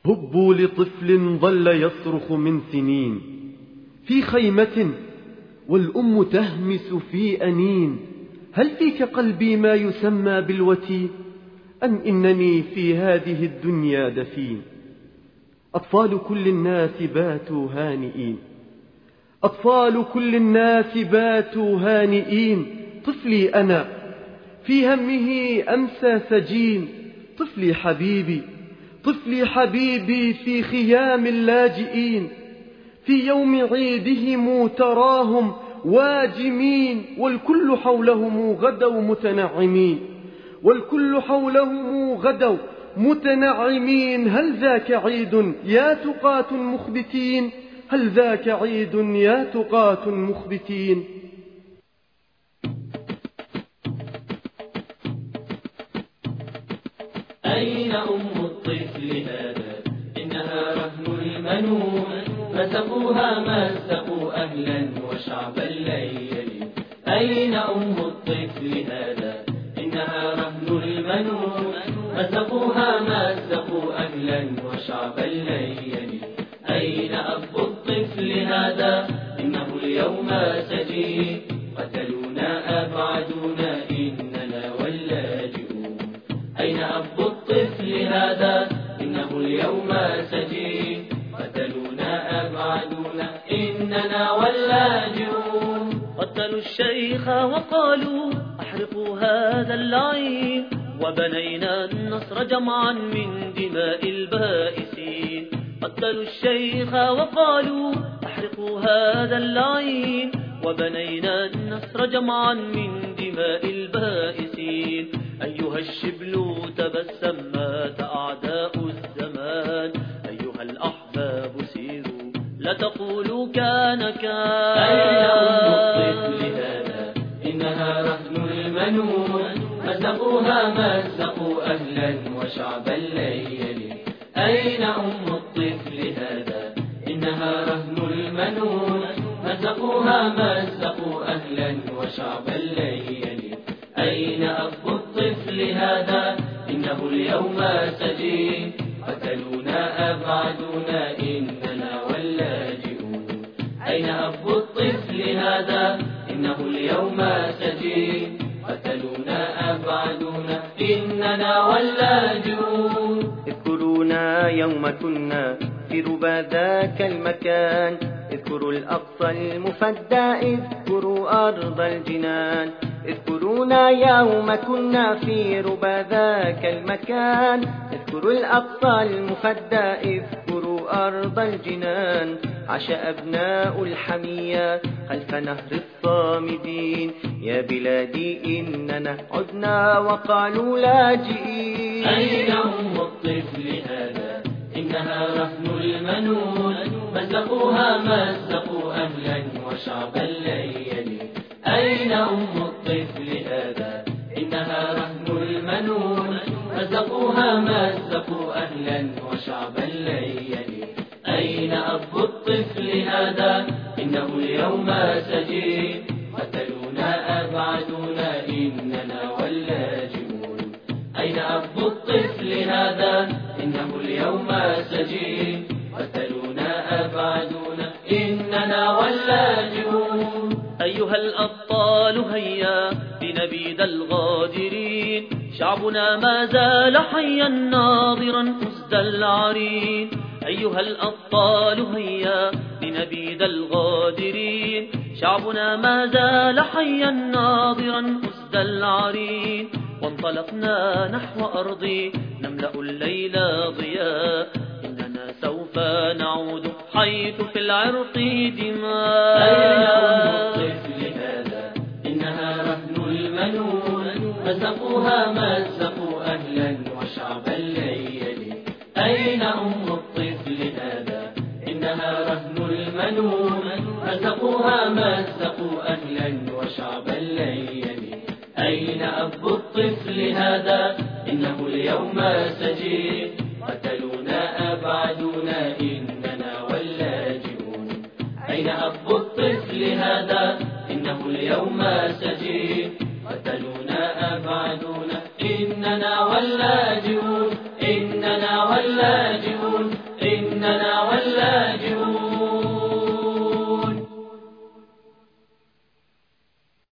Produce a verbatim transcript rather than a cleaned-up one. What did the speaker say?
هبوا لطفل ظل يصرخ من سنين في خيمة والأم تهمس في أنين. هل فيك قلبي ما يسمى بالوتين أم إنني في هذه الدنيا دفين؟ أطفال كل الناس باتوا هانئين، أطفال كل الناس باتوا هانئين. طفلي أنا في همه أمسى سجين، طفلي حبيبي طفلي حبيبي في خيام اللاجئين. في يوم عيدهم تراهم واجمين، والكل حولهم غدوا متنعمين، والكل حولهم غدوا متنعمين. هل ذاك عيد يا تقاة مخبتين؟ هل ذاك عيد يا تقاة مخبتين؟ أين أم الطفل هذا؟ إنها رهن المنون، مسقوها مزقوا أهلا وشعب الليل. أين أم الطفل هذا؟ إنها رهن المنون، مسقوها مزقوا أهلا وشعب الليل. أين أب الطفل هذا؟ إنه اليوم سجين، قتلونا أبعدونا إننا واللاجئون. أين أب الطفل هذا؟ إنه اليوم سجين، قتلونا أبعدونا إننا واللاجئون. قتلوا الشيخ وقالوا أحرقوا هذا اللعين، وبنينا النصر جمعا من دماء البائسين. قتلوا الشيخ وقالوا أحرقوا هذا اللعين، وبنينا النصر جمعا من دماء البائسين. أيها الشبل تبسم مات أعداء الزمان، أيها الأحباب سيروا لا تقولوا كان كان. أين أم الطفل هذا؟ إنها رهن المنون، مزقوها مزقوا أهلا وشعب الليل. أين أم الطفل هذا؟ إنها رهن المنون، مزقوها مزقوا أهلا وشعب الليل. أين أب الطفل هذا؟ إنه اليوم سجين، قتلونا أبعدونا إننا واللاجئون. أين أب الطفل هذا؟ إنه اليوم سجين، قتلونا أبعدونا إننا واللاجئون. اذكرونا يوم كنا في ربى ذاك المكان، اذكروا الأقصى المفدى، اذكروا أرض الجنان. اذكرونا يوم كنا في ربى ذاك المكان، اذكروا الأقصى المفدى، اذكروا أرض الجنان. عاش أبناء الحمية خلف نهر الصامدين، يا بلادي إننا عدنا وقالوا لاجئين. أين أم الطفل هذا؟ إنها رهن المنون، مزقوها مزقوا أهلا وشعب الليل. أين أم الطفل هذا؟ إنها رهن المنون، مزقوها مزقوا أهلا وشعب الليل. أين أب الطفل هذا؟ إنه اليوم سجين، قتلونا أبعدونا إننا واللاجئون. أين أب الطفل هذا؟ إنه اليوم سجين، قتلونا أبعدونا إننا واللاجئون. أيها الأبطال هيا لنبيد الغادرين، شعبنا ما زال حيا ناظرا أسد العرين. أيها الأبطال هيا لنبيد الغادرين، شعبنا ما زال حيا ناظرا أسد العرين. وانطلقنا نحو أرض نملأ الليل ضياء، إننا سوف نعود حيث في العرق دماء. أين أم الطفل هذا؟ إنها رهن المنون، مزقوها مزقوا أهلا وشعب الليل. أين أم الطفل هذا؟ إنها رهن المنون، مزقوها مزقوا أهلا وشعب الليل. أين أب الطفل هذا؟ إنه اليوم سجين، قتلونا أبعدونا إننا واللاجئون. أين أب الطفل هذا؟ إنه اليوم سجين، قتلونا أبعدونا إننا واللاجئون إننا واللاجئون إننا